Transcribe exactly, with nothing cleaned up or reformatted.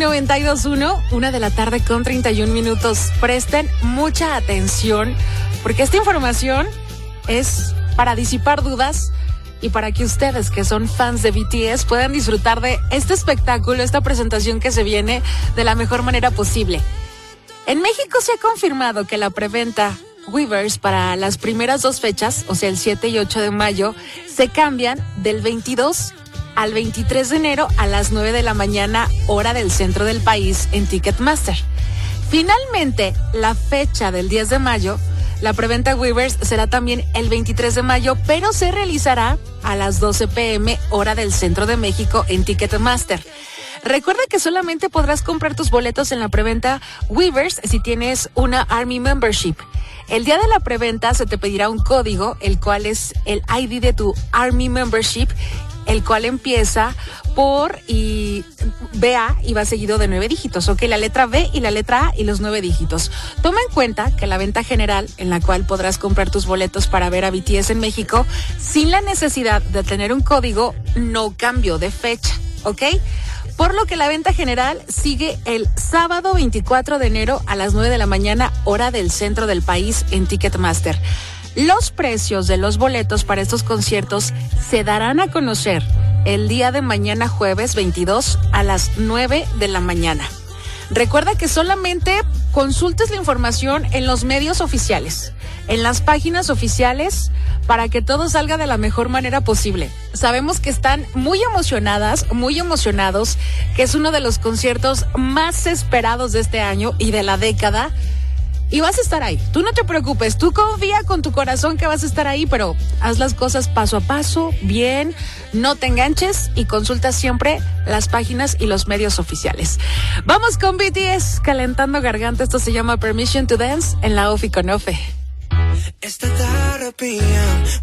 noventa y dos punto uno, una de la tarde con treinta y un minutos. Presten mucha atención porque esta información es para disipar dudas y para que ustedes que son fans de B T S puedan disfrutar de este espectáculo, esta presentación que se viene de la mejor manera posible. En México se ha confirmado que la preventa Weverse para las primeras dos fechas, o sea el siete y ocho de mayo, se cambian del veintidós al veintitrés de enero a las nueve de la mañana, hora del centro del país en Ticketmaster. Finalmente, la fecha del diez de mayo, la preventa Weverse será también el veintitrés de mayo, pero se realizará a las doce pm, hora del centro de México en Ticketmaster. Recuerda que solamente podrás comprar tus boletos en la preventa Weverse si tienes una Army Membership. El día de la preventa se te pedirá un código, el cual es el I D de tu Army Membership, el cual empieza por y B A y va seguido de nueve dígitos, ok, la letra B y la letra A y los nueve dígitos. Toma en cuenta que la venta general, en la cual podrás comprar tus boletos para ver a B T S en México, sin la necesidad de tener un código, no cambió de fecha, ok. Por lo que la venta general sigue el sábado veinticuatro de enero a las nueve de la mañana, hora del centro del país en Ticketmaster. Los precios de los boletos para estos conciertos se darán a conocer el día de mañana, jueves veintidós a las nueve de la mañana. Recuerda que solamente consultes la información en los medios oficiales, en las páginas oficiales, para que todo salga de la mejor manera posible. Sabemos que están muy emocionadas, muy emocionados, que es uno de los conciertos más esperados de este año y de la década. Y vas a estar ahí. Tú no te preocupes, tú confía con tu corazón que vas a estar ahí, pero haz las cosas paso a paso, bien, no te enganches y consulta siempre las páginas y los medios oficiales. Vamos con B T S, calentando garganta. Esto se llama Permission to Dance en la Ofi con Ofe. Esta terapia